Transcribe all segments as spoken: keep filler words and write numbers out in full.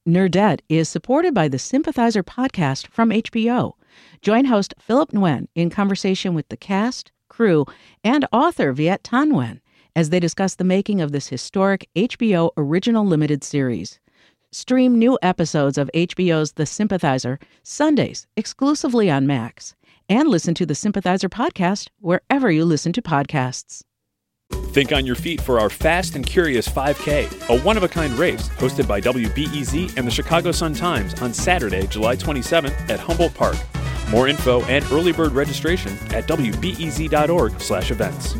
Nerdette is supported by the Sympathizer podcast from H B O. Join host Philip Nguyen in conversation with the cast, crew, and author Viet Thanh Nguyen as they discuss the making of this historic H B O original limited series. Stream new episodes of H B O's The Sympathizer Sundays exclusively on Max, and listen to the Sympathizer podcast wherever you listen to podcasts. Think on your feet for our Fast and Curious five K, a one-of-a-kind race hosted by W B E Z and the Chicago Sun-Times on Saturday, July twenty-seventh at Humboldt Park. More info and early bird registration at W B E Z dot org slash events.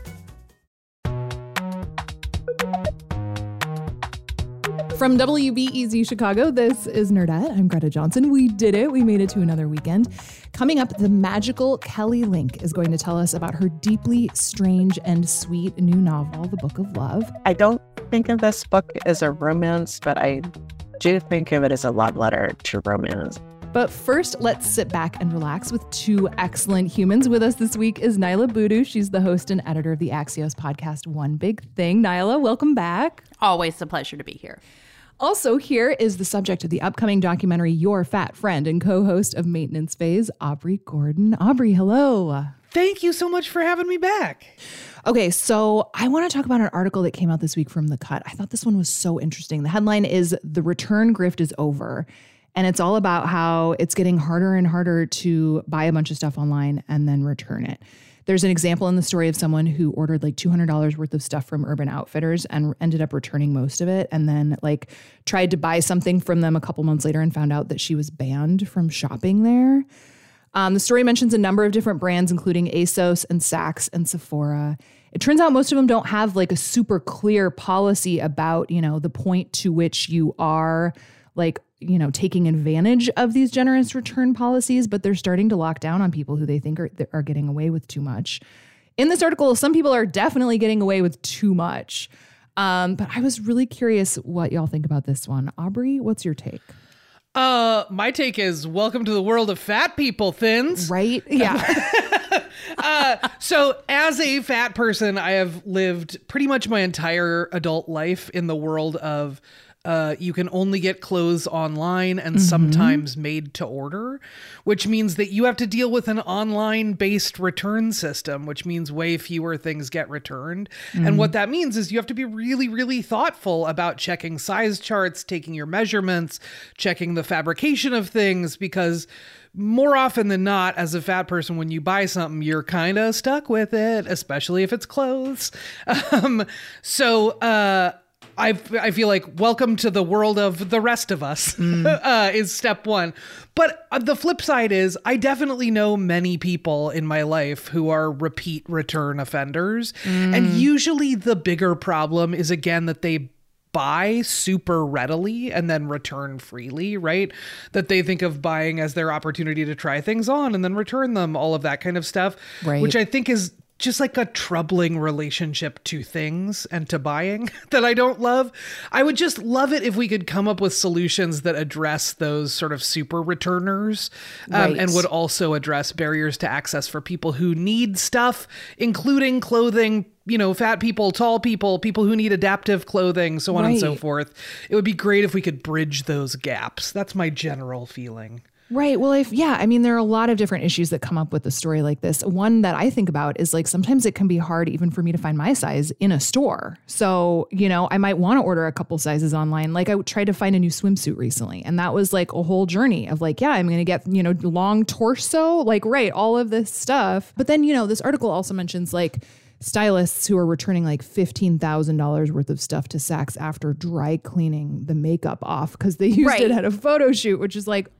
From W B E Z Chicago, this is Nerdette. I'm Greta Johnson. We did it. We made it to another weekend. Coming up, the magical Kelly Link is going to tell us about her deeply strange and sweet new novel, The Book of Love. I don't think of this book as a romance, but I do think of it as a love letter to romance. But first, let's sit back and relax with two excellent humans. With us this week is Niala Boodoo. She's the host and editor of the Axios podcast, One Big Thing. Niala, welcome back. Always a pleasure to be here. Also here is the subject of the upcoming documentary, Your Fat Friend, and co-host of Maintenance Phase, Aubrey Gordon. Aubrey, hello. Thank you so much for having me back. Okay, so I want to talk about an article that came out this week from The Cut. I thought this one was so interesting. The headline is "The Return Grift is Over." And it's all about how it's getting harder and harder to buy a bunch of stuff online and then return it. There's an example in the story of someone who ordered like two hundred dollars worth of stuff from Urban Outfitters and ended up returning most of it, and then like tried to buy something from them a couple months later and found out that she was banned from shopping there. Um, the story mentions a number of different brands, including ASOS and Saks and Sephora. It turns out most of them don't have like a super clear policy about, you know, the point to which you are like, you know, taking advantage of these generous return policies, but they're starting to lock down on people who they think are, are getting away with too much. In this article, some people are definitely getting away with too much. Um, but I was really curious what y'all think about this one. Aubrey, what's your take? Uh, my take is welcome to the world of fat people, Thins. Right? Yeah. uh, so as a fat person, I have lived pretty much my entire adult life in the world of Uh, you can only get clothes online and mm-hmm. sometimes made to order, which means that you have to deal with an online-based return system, which means way fewer things get returned. Mm-hmm. And what that means is you have to be really, really thoughtful about checking size charts, taking your measurements, checking the fabrication of things, because more often than not, as a fat person, when you buy something, you're kind of stuck with it, especially if it's clothes. Um, so, uh, I, I feel like welcome to the world of the rest of us mm. uh, is step one. But the flip side is I definitely know many people in my life who are repeat return offenders. Mm. And usually the bigger problem is, again, that they buy super readily and then return freely, right? That they think of buying as their opportunity to try things on and then return them, all of that kind of stuff, right. Which I think is just like a troubling relationship to things and to buying that I don't love. I would just love it if we could come up with solutions that address those sort of super returners um, right. and would also address barriers to access for people who need stuff, including clothing, you know, fat people, tall people, people who need adaptive clothing, so on right. and so forth. It would be great if we could bridge those gaps. That's my general feeling. Right. Well, if, yeah, I mean, there are a lot of different issues that come up with a story like this. One that I think about is like, sometimes it can be hard even for me to find my size in a store. So, you know, I might want to order a couple sizes online. Like I tried to find a new swimsuit recently, and that was like a whole journey of like, yeah, I'm going to get, you know, long torso, like, right, all of this stuff. But then, you know, this article also mentions like stylists who are returning like fifteen thousand dollars worth of stuff to Saks after dry cleaning the makeup off because they used right. it at a photo shoot, which is like,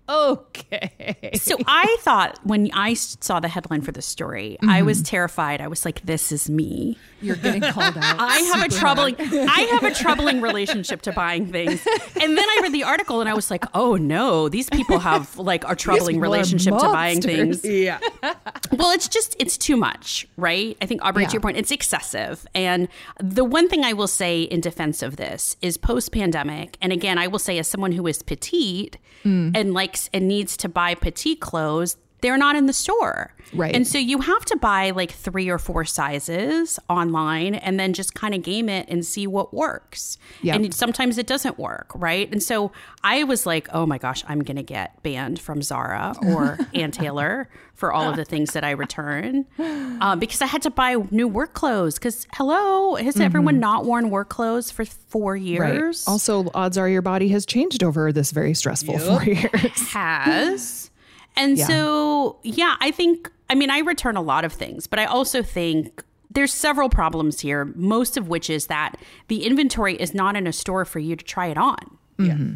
okay. So I thought when I saw the headline for this story, mm-hmm. I was terrified. I was like, this is me. You're getting called out. I have a troubling, I have a troubling relationship to buying things. And then I read the article and I was like, oh no, these people have like a troubling relationship to buying things. Yeah. Well, it's just, it's too much, right? I think, Aubrey, yeah. to your point, it's excessive. And the one thing I will say in defense of this is post-pandemic, and again, I will say as someone who is petite mm. and likes and needs to buy petite clothes, they're not in the store. Right. And so you have to buy like three or four sizes online and then just kind of game it and see what works. Yep. And sometimes it doesn't work, right? And so I was like, oh my gosh, I'm going to get banned from Zara or Ann Taylor for all of the things that I return um, because I had to buy new work clothes because, hello, has mm-hmm. everyone not worn work clothes for four years? Right. Also, odds are your body has changed over this very stressful yep. four years. Has. And yeah. so, yeah, I think, I mean, I return a lot of things, but I also think there's several problems here, most of which is that the inventory is not in a store for you to try it on. Mm-hmm.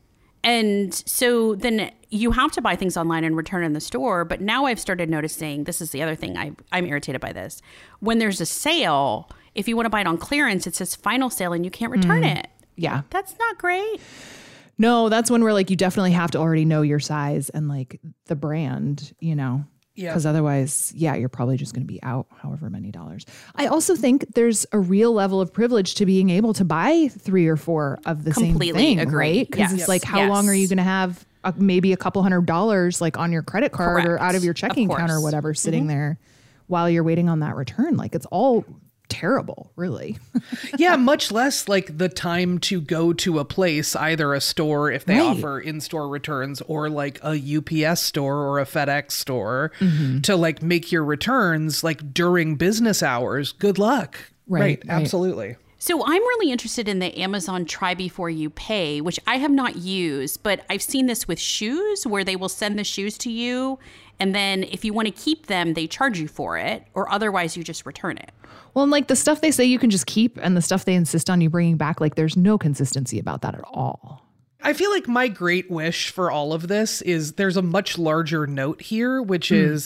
And so then you have to buy things online and return in the store. But now I've started noticing, this is the other thing, I, I'm irritated by this. When there's a sale, if you want to buy it on clearance, it says final sale and you can't return mm. it. Yeah. That's not great. No, that's when we're like, you definitely have to already know your size and like the brand, you know, yeah. Because otherwise, yeah, you're probably just going to be out however many dollars. I also think there's a real level of privilege to being able to buy three or four of the Completely same thing, agree. right? Because Yes. it's Yes. like, how Yes. long are you going to have a, maybe a couple hundred dollars like on your credit card Correct. or out of your checking Of account or course. whatever sitting Mm-hmm. there while you're waiting on that return? Like it's all terrible, really. Yeah, much less like the time to go to a place, either a store if they Right. offer in-store returns or like a U P S store or a FedEx store Mm-hmm. to like make your returns like during business hours. Good luck. Right, right. Absolutely. So I'm really interested in the Amazon Try Before You Pay, which I have not used, but I've seen this with shoes where they will send the shoes to you. And then if you want to keep them, they charge you for it, or otherwise you just return it. Well, and like the stuff they say you can just keep and the stuff they insist on you bringing back, like there's no consistency about that at all. I feel like my great wish for all of this is there's a much larger note here, which Mm. is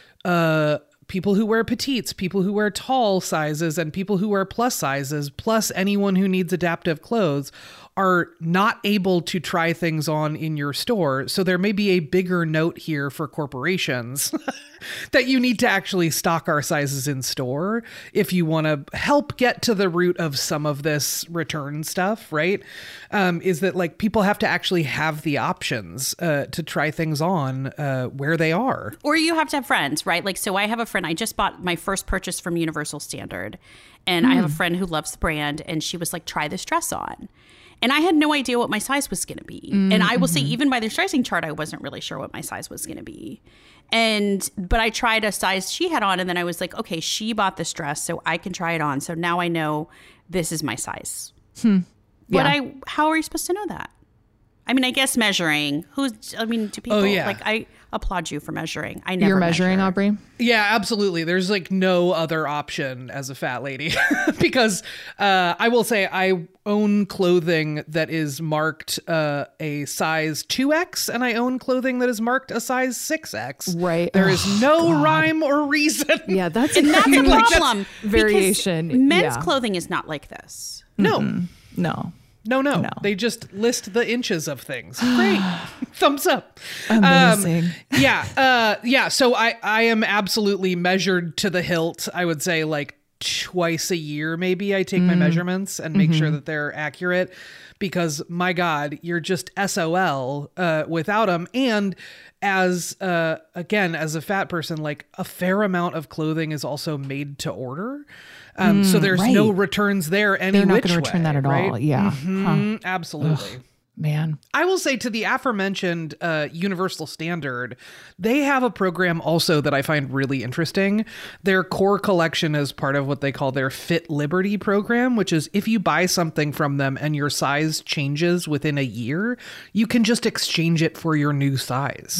uh, people who wear petites, people who wear tall sizes, and people who wear plus sizes, plus anyone who needs adaptive clothes, are not able to try things on in your store. So there may be a bigger note here for corporations that you need to actually stock our sizes in store if you want to help get to the root of some of this return stuff, right? Um, is that like people have to actually have the options uh, to try things on uh, where they are. Or you have to have friends, right? Like, so I have a friend, I just bought my first purchase from Universal Standard. And mm. I have a friend who loves the brand. And she was like, try this dress on. And I had no idea what my size was going to be. Mm-hmm. And I will say, even by their sizing chart, I wasn't really sure what my size was going to be. And, but I tried a size she had on, and then I was like, okay, she bought this dress, so I can try it on. So now I know this is my size. Hmm. But Yeah. I, how are you supposed to know that? I mean, I guess measuring. Who's, I mean, do people, Oh, yeah. like, I applaud you for measuring. I never You're measuring, measure. Aubrey? Yeah, absolutely. There's like no other option as a fat lady because uh, I will say I own clothing that is marked uh, a size two X and I own clothing that is marked a size six X. Right. There Oh, is no God. rhyme or reason. Yeah, that's And a that's a huge problem. variation. Because men's Yeah. clothing is not like this. No. No. No, no, No. They just list the inches of things. Great. Thumbs up. Amazing. Um, yeah. Uh, yeah. So I, I am absolutely measured to the hilt. I would say like twice a year, maybe I take my measurements and make sure that they're accurate because my God, you're just S O L uh, without them. And as, uh, again, as a fat person, like a fair amount of clothing is also made to order. Um, so there's right. no returns there any They're not which going to return way, that at right? all. Yeah. Mhm, absolutely. Man. I will say to the aforementioned uh, Universal Standard, they have a program also that I find really interesting. Their core collection is part of what they call their Fit Liberty program, which is if you buy something from them and your size changes within a year, you can just exchange it for your new size.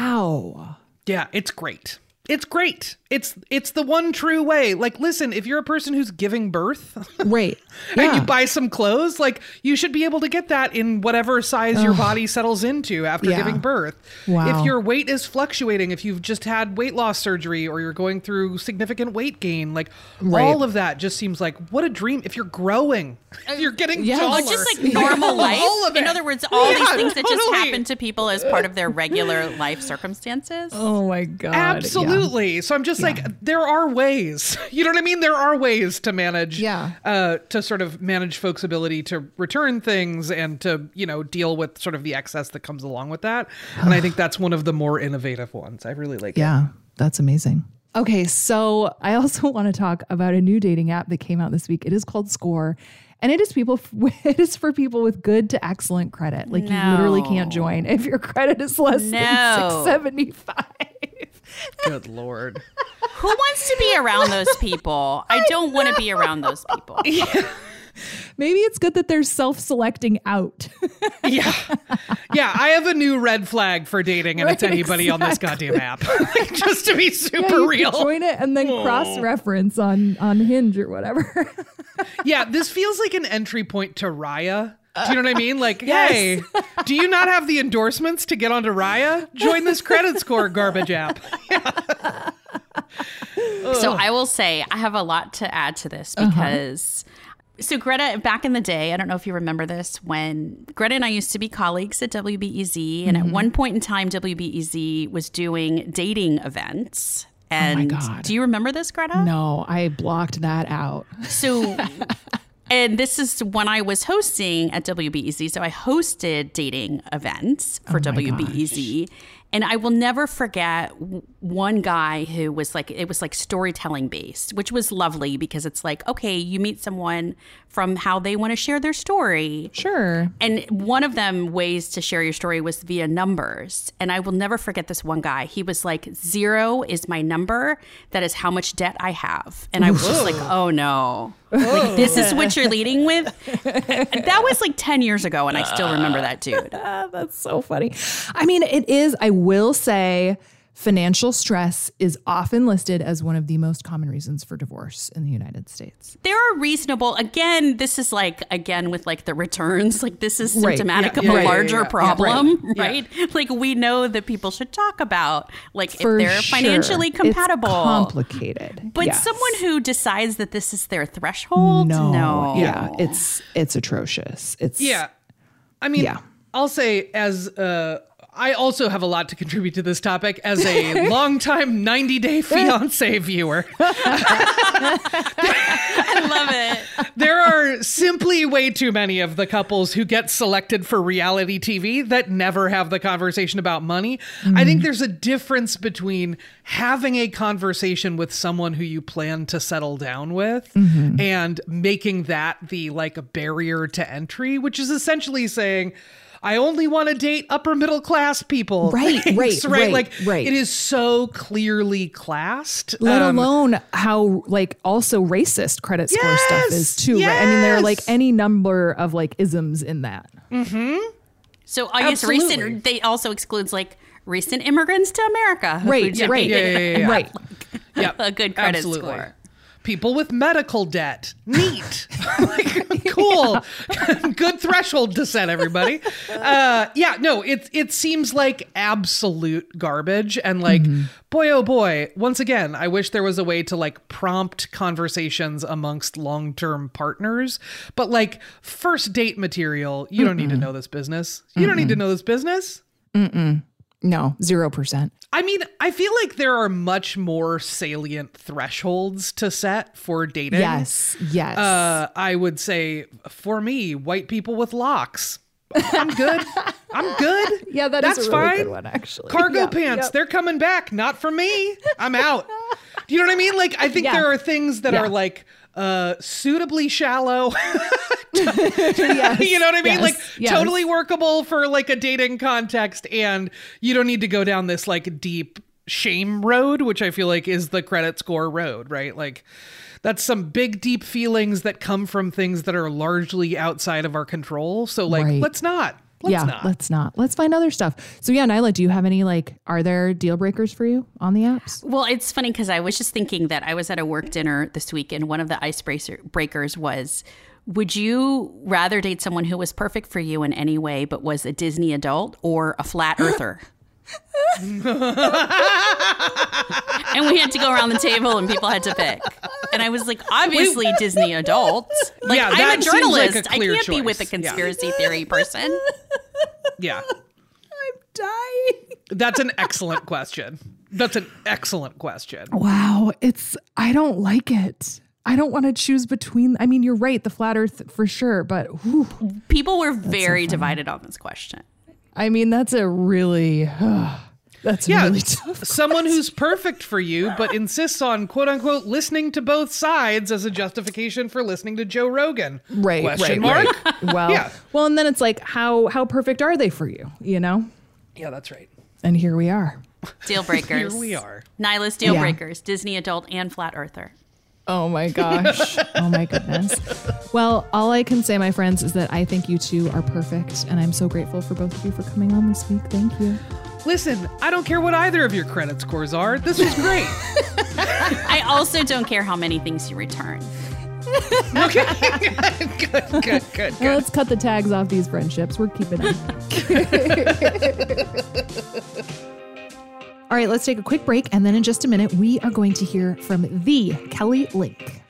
Wow. Yeah, it's great. It's great. It's it's the one true way. Like, listen, if you're a person who's giving birth Right. and Yeah. you buy some clothes, like you should be able to get that in whatever size your body settles into after Yeah. giving birth. Wow. If your weight is fluctuating, if you've just had weight loss surgery or you're going through significant weight gain, like Right. all of that just seems like what a dream. If you're growing, if you're getting yeah. taller. Or just like normal life. All of In it. other words, all Yeah, these things that just totally. happen to people as part of their regular life circumstances. Oh my God. Absolutely. Absolutely. So I'm just Yeah. like, there are ways, you know what I mean? There are ways to manage, Yeah. uh, to sort of manage folks' ability to return things and to, you know, deal with sort of the excess that comes along with that. And I think that's one of the more innovative ones. I really like it. Yeah, that's amazing. Okay, so I also want to talk about a new dating app that came out this week. It is called Score, and it is people. It is for people with good to excellent credit. Like No. you literally can't join if your credit is less than No. six seventy-five. Good Lord. Who wants to be around those people? I don't want to be around those people. Maybe it's good that they're self-selecting out. Yeah. Yeah. I have a new red flag for dating, and Right, it's anybody on this exactly. goddamn app. Like, just to be Yeah, super you real. could join it and then cross-reference on on Hinge or whatever. Yeah. This feels like an entry point to Raya. Do you know what I mean? Like, Yes. hey, do you not have the endorsements to get onto Raya? Join this credit score garbage app. So I will say I have a lot to add to this because so Greta, back in the day, I don't know if you remember this, when Greta and I used to be colleagues at W B E Z, and at one point in time, W B E Z was doing dating events. And God. do you remember this, Greta? No, I blocked that out. So, and this is when I was hosting at W B E Z. So I hosted dating events for W B E Z. And I will never forget w- one guy who was like, it was like storytelling based, which was lovely because it's like, okay, you meet someone from how they want to share their story. Sure. And one of them ways to share your story was via numbers. And I will never forget this one guy. He was like, zero is my number. That is how much debt I have. And I was just like, oh no. Like, this is what you're leading with? That was like ten years ago, and I still remember that dude. Ah, that's so funny. I mean, it is, I will say, financial stress is often listed as one of the most common reasons for divorce in the United States. There are reasonable, again, this is like, again, with like the returns, like this is Right. symptomatic Yeah, of yeah, a yeah, larger yeah, yeah. problem, Yeah. right? Like we know that people should talk about, like For if they're sure. financially compatible. It's complicated. But Yes. someone who decides that this is their threshold, no, no. yeah, it's it's atrocious. It's Yeah. I mean, Yeah. I'll say as uh I also have a lot to contribute to this topic as a longtime ninety day fiance viewer. I love it. There are simply way too many of the couples who get selected for reality T V that never have the conversation about money. Mm-hmm. I think there's a difference between having a conversation with someone who you plan to settle down with Mm-hmm. and making that the like a barrier to entry, which is essentially saying, I only want to date upper middle class people. Right, Thanks, right, right, Like right. it is so clearly classed. let Um, alone how like also racist credit score stuff Yes, is too, right? I mean, there are like yes. any number of like isms in that. So I guess Absolutely. recent, they also excludes like recent immigrants to America. who Right, generate right, yeah, yeah, yeah, yeah. right. Yep, a good credit absolutely. score. People with medical debt. Neat. Like, cool. Good threshold to set, everybody. Uh, yeah, no, it, it seems like absolute garbage. And like, Mm-hmm. boy, oh boy, once again, I wish there was a way to like prompt conversations amongst long-term partners. But like first date material, you don't need to know this business. You don't need to know this business. No, zero percent. I mean, I feel like there are much more salient thresholds to set for dating. Yes, yes. Uh, I would say for me, white people with locks. I'm good. I'm good. Yeah, that is That's a really fine. good one, actually. Cargo Yeah, pants, yep. they're coming back. Not for me. I'm out. Do you know what I mean? Like, I think Yeah. there are things that Yeah. are like uh, suitably shallow. Yes, You know what I mean? yes, Like yes. totally workable for like a dating context, and you don't need to go down this like deep shame road, which I feel like is the credit score road, right? Like that's some big deep feelings that come from things that are largely outside of our control. So like Right. let's not. Let's yeah, not. let's not. Let's find other stuff. So yeah, Nyla, do you have any like, are there deal breakers for you on the apps? Well, it's funny because I was just thinking that I was at a work dinner this week, and one of the icebreakers was, would you rather date someone who was perfect for you in any way but was a Disney adult or a flat earther? And we had to go around the table and people had to pick. And I was like, obviously Disney adult. Like, Yeah, I'm that a seems like journalist. a I clear can't be with a choice. Yeah. conspiracy theory person. Yeah. I'm dying. That's an excellent question. That's an excellent question. Wow. It's, I don't like it. I don't want to choose between, I mean, you're right, the flat earth for sure, but whew, people were very so divided on this question. I mean, that's a really, uh, that's yeah, really tough. Someone who's perfect for you, but insists on quote unquote listening to both sides as a justification for listening to Joe Rogan. Right. Question right, mark. Right. Well, yeah. well, and then it's like, how, how perfect are they for you? You know? Yeah, that's right. And here we are. Deal breakers. Here we are. Nyla's deal Yeah. breakers. Disney adult and flat earther. Oh my gosh. Oh my goodness. Well, all I can say, my friends, is that I think you two are perfect. And I'm so grateful for both of you for coming on this week. Thank you. Listen, I don't care what either of your credit scores are. This was great. I also don't care how many things you return. Okay. good, good, good, good. Well, let's cut the tags off these friendships. We're keeping them. All right, let's take a quick break. And then in just a minute, we are going to hear from the Kelly Link.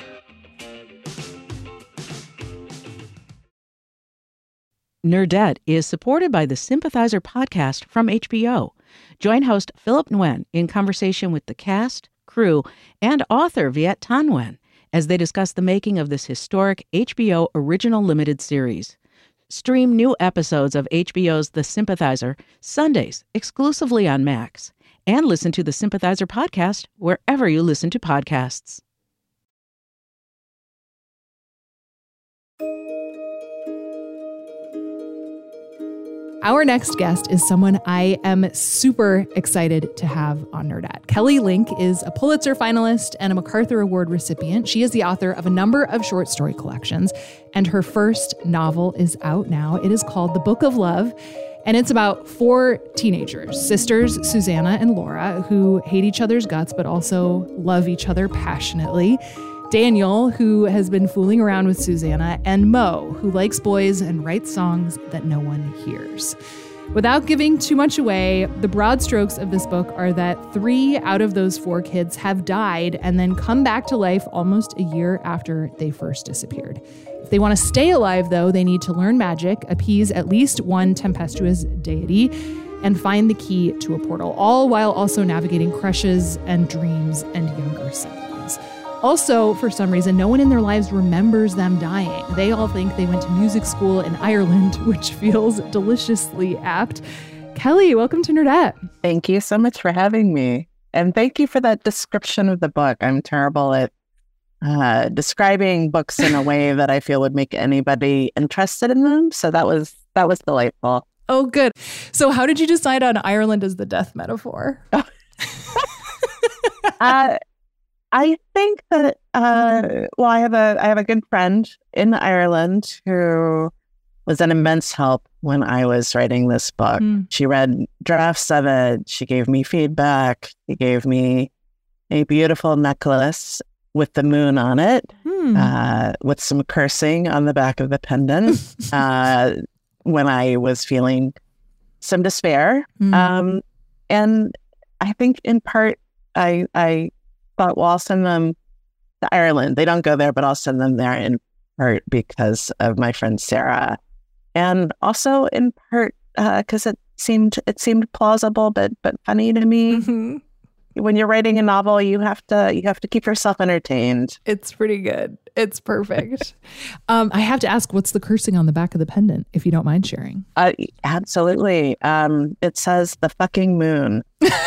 Nerdette is supported by the Sympathizer podcast from H B O. Join host Philip Nguyen in conversation with the cast, crew, and author Viet Thanh Nguyen as they discuss the making of this historic H B O original limited series. Stream new episodes of H B O's The Sympathizer Sundays exclusively on Max, and listen to the Sympathizer podcast wherever you listen to podcasts. Our next guest is someone I am super excited to have on Nerdette. Kelly Link is a Pulitzer finalist and a MacArthur Award recipient. She is the author of a number of short story collections, and her first novel is out now. It is called The Book of Love, and it's about four teenagers, sisters Susanna and Laura, who hate each other's guts but also love each other passionately. Daniel, who has been fooling around with Susanna, and Mo, who likes boys and writes songs that no one hears. Without giving too much away, the broad strokes of this book are that three out of those four kids have died and then come back to life almost a year after they first disappeared. If they want to stay alive, though, they need to learn magic, appease at least one tempestuous deity, and find the key to a portal, all while also navigating crushes and dreams and younger siblings. Also, for some reason, no one in their lives remembers them dying. They all think they went to music school in Ireland, which feels deliciously apt. Kelly, welcome to Nerdette. Thank you so much for having me. And thank you for that description of the book. I'm terrible at uh, describing books in a way that I feel would make anybody interested in them. So that was that was delightful. Oh, good. So how did you decide on Ireland as the death metaphor? uh, I think that, uh, well, I have a I have a good friend in Ireland who was an immense help when I was writing this book. Mm. She read drafts of it. She gave me feedback. She gave me a beautiful necklace with the moon on it, mm. uh, with some cursing on the back of the pendant uh, when I was feeling some despair. Mm. Um, and I think in part, I I thought, well, I'll send them to Ireland. They don't go there, but I'll send them there in part because of my friend Sarah, and also in part because uh, it seemed it seemed plausible, but but funny to me. Mm-hmm. When you're writing a novel, you have to you have to keep yourself entertained. It's pretty good. It's perfect. um, I have to ask, what's the cursing on the back of the pendant, if you don't mind sharing? Uh, absolutely. Um, it says the fucking moon.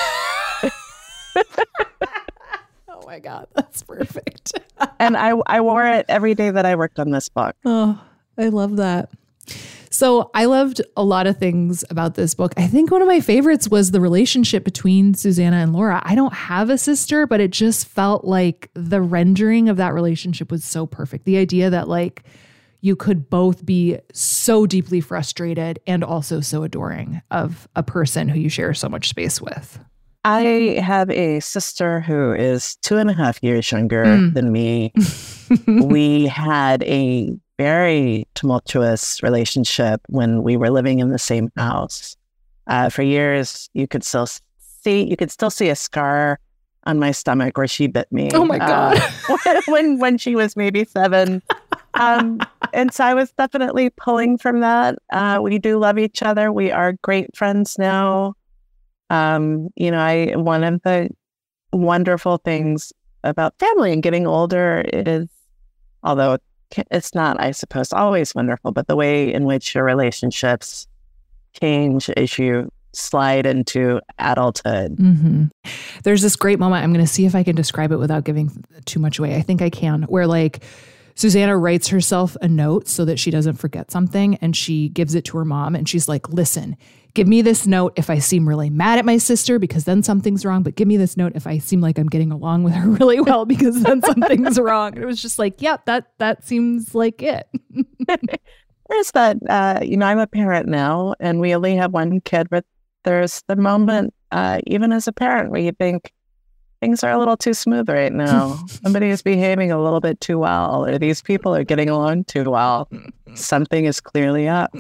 Oh my God, that's perfect. And I I wore it every day that I worked on this book. Oh, I love that. So I loved a lot of things about this book. I think one of my favorites was the relationship between Susanna and Laura. I don't have a sister, but it just felt like the rendering of that relationship was so perfect. The idea that like you could both be so deeply frustrated and also so adoring of a person who you share so much space with. I have a sister who is two and a half years younger mm. than me. We had a very tumultuous relationship when we were living in the same house. Uh, for years, you could still see you could still see a scar on my stomach where she bit me. Oh my God! Uh, when when she was maybe seven, um, and so I was definitely pulling from that. Uh, we do love each other. We are great friends now. Um, you know, I one of the wonderful things about family and getting older is, although it's not, I suppose, always wonderful, but the way in which your relationships change as you slide into adulthood. Mm-hmm. There's this great moment. I'm going to see if I can describe it without giving too much away. I think I can, where like Susanna writes herself a note so that she doesn't forget something, and she gives it to her mom, and she's like, listen, give me this note if I seem really mad at my sister, because then something's wrong, but give me this note if I seem like I'm getting along with her really well, because then something's wrong. And it was just like, yep, yeah, that that seems like it. There's that, uh, you know, I'm a parent now, and we only have one kid, but there's the moment, uh, even as a parent, where you think, things are a little too smooth right now. Somebody is behaving a little bit too well, or these people are getting along too well. Something is clearly up.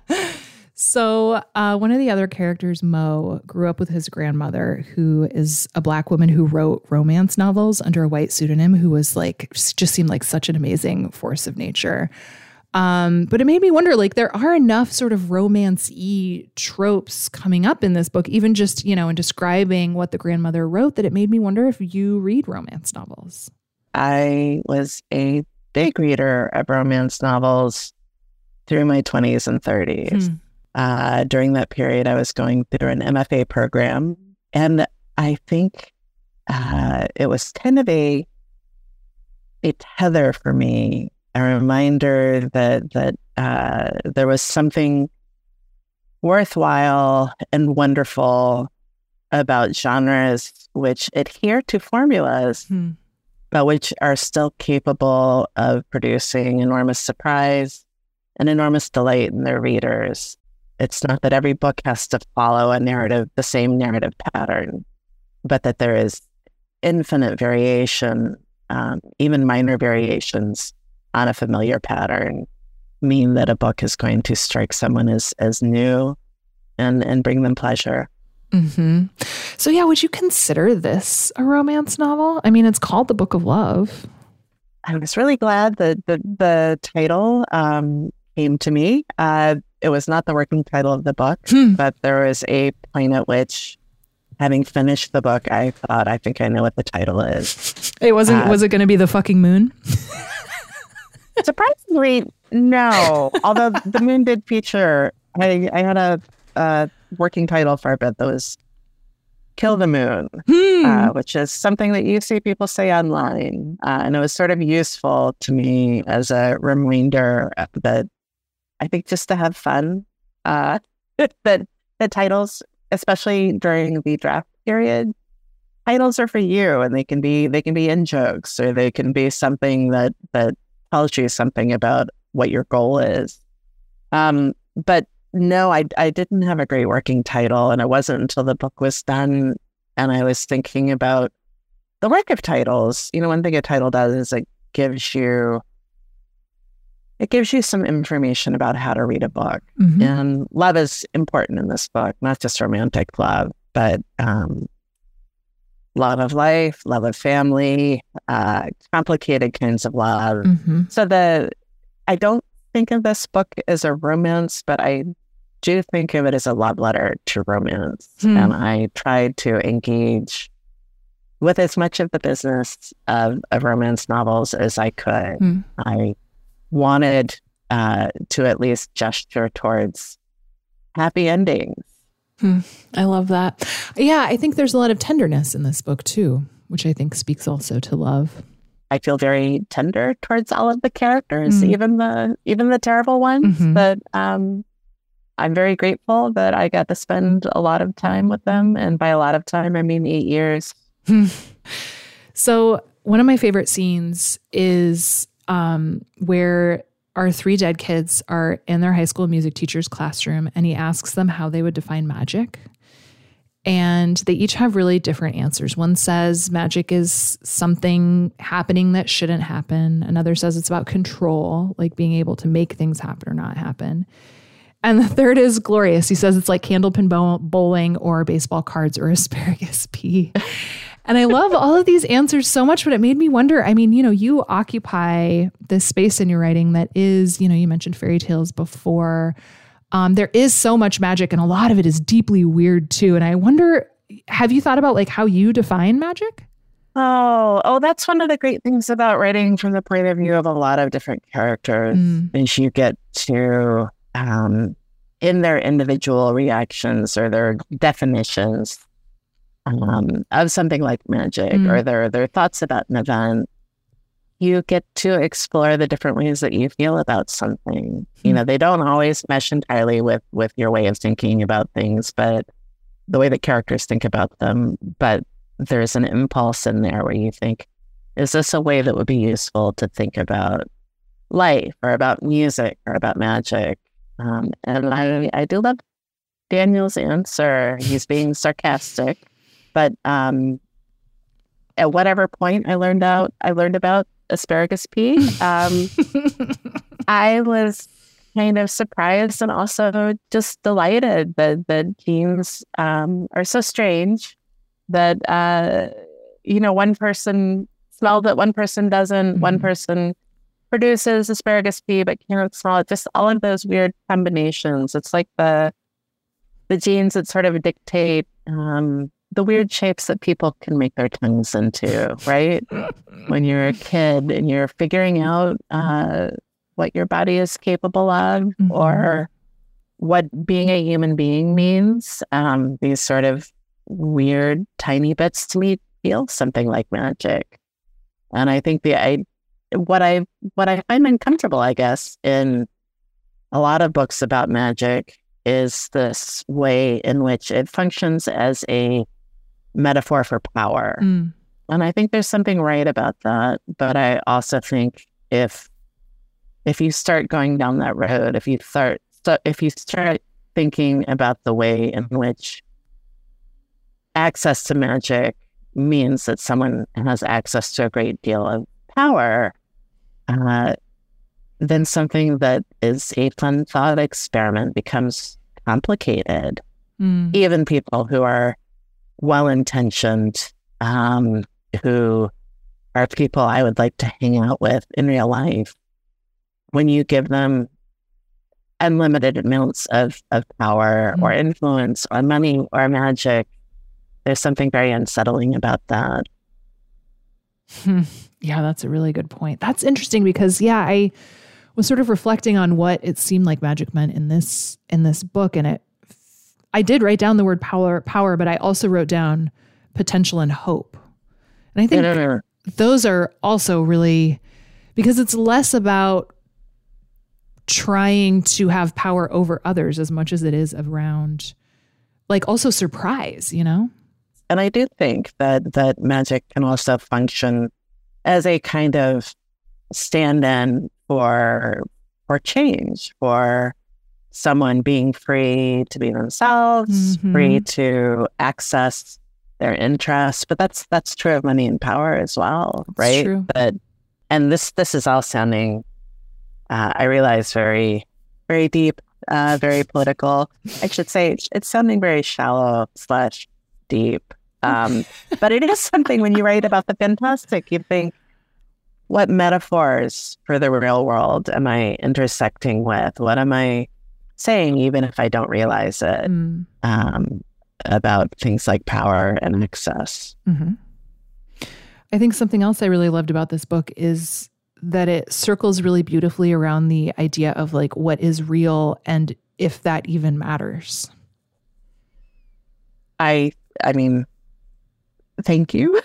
So uh, one of the other characters, Mo, grew up with his grandmother, who is a Black woman who wrote romance novels under a white pseudonym, who was like, just seemed like such an amazing force of nature. Um, but it made me wonder, like, there are enough sort of romance-y tropes coming up in this book, even just, you know, in describing what the grandmother wrote, that it made me wonder if you read romance novels. I was a big reader of romance novels through my twenties and thirties. Hmm. Uh, during that period, I was going through an M F A program, and I think uh, it was kind of a a tether for me, a reminder that that uh, there was something worthwhile and wonderful about genres which adhere to formulas, hmm. but which are still capable of producing enormous surprise and enormous delight in their readers. It's not that every book has to follow a narrative, the same narrative pattern, but that there is infinite variation, um, even minor variations on a familiar pattern mean that a book is going to strike someone as, as new and, and bring them pleasure. Mm-hmm. So yeah, would you consider this a romance novel? I mean, it's called The Book of Love. I was really glad that the, the title um, came to me. Uh, it was not the working title of the book, hmm. but there was a point at which, having finished the book, I thought, I think I know what the title is. It wasn't, uh, was it going to be The Fucking Moon? Surprisingly, no. Although the moon did feature, I, I had a, a working title for a bit that was Kill the Moon, hmm. uh, which is something that you see people say online. Uh, and it was sort of useful to me as a reminder that I think just to have fun, uh, that the titles, especially during the draft period, titles are for you, and they can be they can be in jokes, or they can be something that that tells you something about what your goal is. Um, but no, I I didn't have a great working title, and it wasn't until the book was done and I was thinking about the work of titles. You know, one thing a title does is it gives you It gives you some information about how to read a book. Mm-hmm. And love is important in this book, not just romantic love, but um, love of life, love of family, uh, complicated kinds of love. Mm-hmm. So the I don't think of this book as a romance, but I do think of it as a love letter to romance. Mm-hmm. And I tried to engage with as much of the business of, of romance novels as I could. Mm-hmm. I wanted uh, to at least gesture towards happy endings. Hmm. I love that. Yeah, I think there's a lot of tenderness in this book too, which I think speaks also to love. I feel very tender towards all of the characters, mm. even the even the terrible ones. Mm-hmm. But um, I'm very grateful that I got to spend a lot of time with them, and by a lot of time, I mean eight years. So one of my favorite scenes is Um, where our three dead kids are in their high school music teacher's classroom, and he asks them how they would define magic. And they each have really different answers. One says magic is something happening that shouldn't happen. Another says it's about control, like being able to make things happen or not happen. And the third is glorious. He says it's like candlepin bowling or baseball cards or asparagus pea. And I love all of these answers so much, but it made me wonder, I mean, you know, you occupy this space in your writing that is, you know, you mentioned fairy tales before. Um, there is so much magic, and a lot of it is deeply weird too. And I wonder, have you thought about like how you define magic? Oh, oh, that's one of the great things about writing from the point of view of a lot of different characters. Mm. Is you get to, um, in their individual reactions or their definitions um, of something like magic mm. or their their thoughts about an event, you get to explore the different ways that you feel about something. Mm. You know, they don't always mesh entirely with with your way of thinking about things, but the way that characters think about them. But there's an impulse in there where you think, is this a way that would be useful to think about life or about music or about magic? Um, and I, I do love Daniel's answer. He's being sarcastic, but um, at whatever point I learned out, I learned about asparagus pea. Um, I was kind of surprised and also just delighted that that genes um, are so strange. That, uh, you know, one person smells it, one person doesn't, mm-hmm. one person produces asparagus pea but can't smell it. Just all of those weird combinations. It's like the the genes that sort of dictate um, the weird shapes that people can make their tongues into, right? When you're a kid and you're figuring out uh, what your body is capable of mm-hmm. or what being a human being means, um, these sort of weird tiny bits to me feel something like magic. And I think the I what I what I find uncomfortable, I guess, in a lot of books about magic is this way in which it functions as a metaphor for power. Mm. And I think there's something right about that. But I also think if if you start going down that road, if you start if you start thinking about the way in which access to magic means that someone has access to a great deal of power, uh, then something that is a fun thought experiment becomes complicated. Mm. Even people who are well-intentioned, um, who are people I would like to hang out with in real life, when you give them unlimited amounts of, of power mm. or influence or money or magic, there's something very unsettling about that. Hmm. Yeah, that's a really good point. That's interesting because, yeah, I was sort of reflecting on what it seemed like magic meant in this in this book, and it. I did write down the word power, power, but I also wrote down potential and hope, and I think no, no, no. those are also really because it's less about trying to have power over others as much as it is around, like, also surprise, you know. And I do think that that magic can also function as a kind of stand-in for for change, for someone being free to be themselves, mm-hmm. free to access their interests. But that's that's true of money and power as well, that's right? True. But and this this is all sounding, uh, I realize, very very deep, uh, very political. I should say it's sounding very shallow slash deep. Um, but it is something when you write about the fantastic, you think, what metaphors for the real world am I intersecting with? What am I saying, even if I don't realize it, mm. um, about things like power and access? Mm-hmm. I think something else I really loved about this book is that it circles really beautifully around the idea of like what is real and if that even matters. I, I mean, thank you.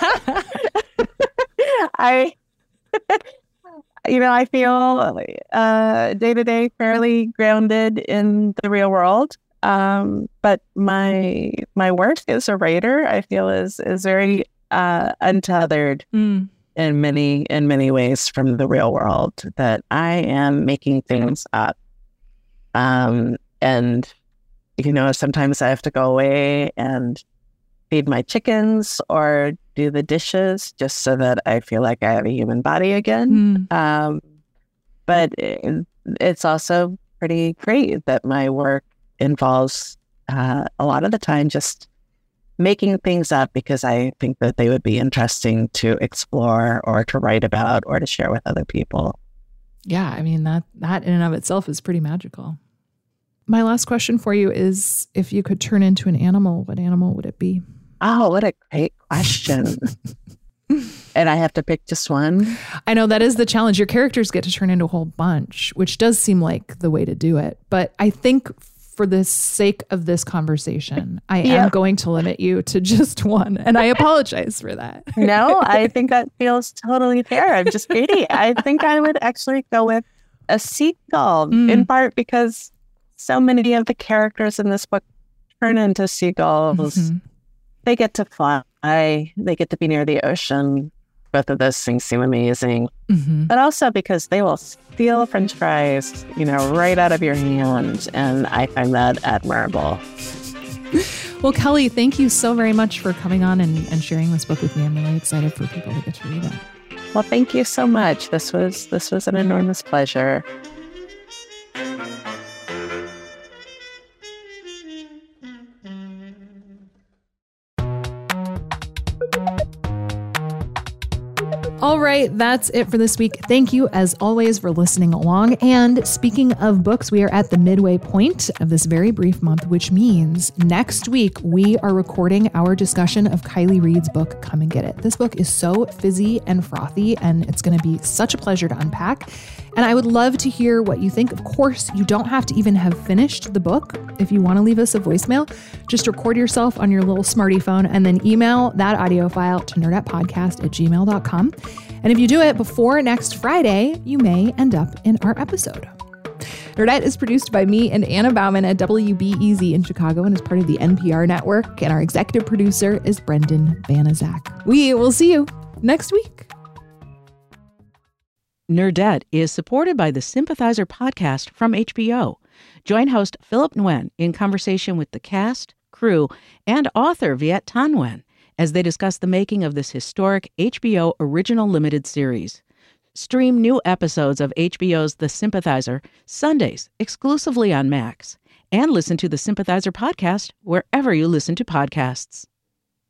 I, you know, I feel uh, day to day fairly grounded in the real world. Um, but my my work as a writer, I feel, is is very uh, untethered mm. in many in many ways from the real world. That I am making things up, um, and you know, sometimes I have to go away and feed my chickens or do the dishes just so that I feel like I have a human body again. Mm. Um, but it, it's also pretty great that my work involves uh, a lot of the time just making things up because I think that they would be interesting to explore or to write about or to share with other people. Yeah, I mean, that that in and of itself is pretty magical. My last question for you is, if you could turn into an animal, what animal would it be? Oh, what a great question. And I have to pick just one? I know that is the challenge. Your characters get to turn into a whole bunch, which does seem like the way to do it. But I think for the sake of this conversation, I yeah. am going to limit you to just one. And I apologize for that. No, I think that feels totally fair. I'm just greedy. I think I would actually go with a seagull, mm. in part because so many of the characters in this book turn into seagulls. Mm-hmm. They get to fly. They get to be near the ocean. Both of those things seem amazing. Mm-hmm. But also because they will steal French fries, you know, right out of your hand. And I find that admirable. Well, Kelly, thank you so very much for coming on and, and sharing this book with me. I'm really excited for people to get to read it. Well, thank you so much. This was this was an enormous pleasure. All right, that's it for this week. Thank you, as always, for listening along. And speaking of books, we are at the midway point of this very brief month, which means next week we are recording our discussion of Kiley Reid's book, Come and Get It. This book is so fizzy and frothy, and it's going to be such a pleasure to unpack. And I would love to hear what you think. Of course, you don't have to even have finished the book. If you want to leave us a voicemail, just record yourself on your little smarty phone and then email that audio file to nerdettepodcast at gmail dot com. And if you do it before next Friday, you may end up in our episode. Nerdette is produced by me and Anna Bauman at W B E Z in Chicago and is part of the N P R network. And our executive producer is Brendan Banaszak. We will see you next week. Nerdette is supported by the Sympathizer podcast from H B O. Join host Philip Nguyen in conversation with the cast, crew, and author Viet Thanh Nguyen as they discuss the making of this historic H B O original limited series. Stream new episodes of H B O's The Sympathizer Sundays exclusively on Max, and listen to the Sympathizer podcast wherever you listen to podcasts.